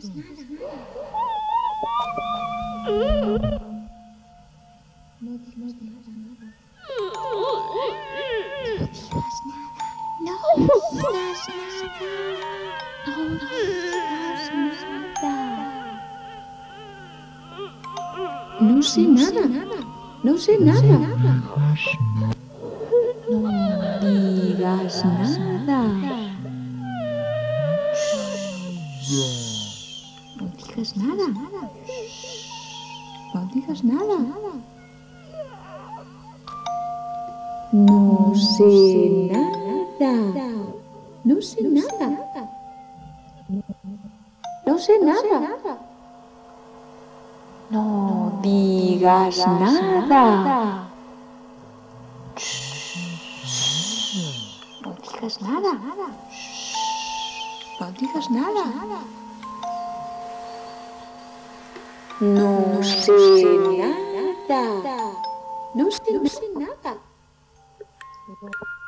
No sé nada. No sé nada. No digas nada. No digas nada. No digas nada. No sé nada. No sé nada. No sé nada. No digas nada. No digas nada. No digas nada. No sé nada. No sé nada.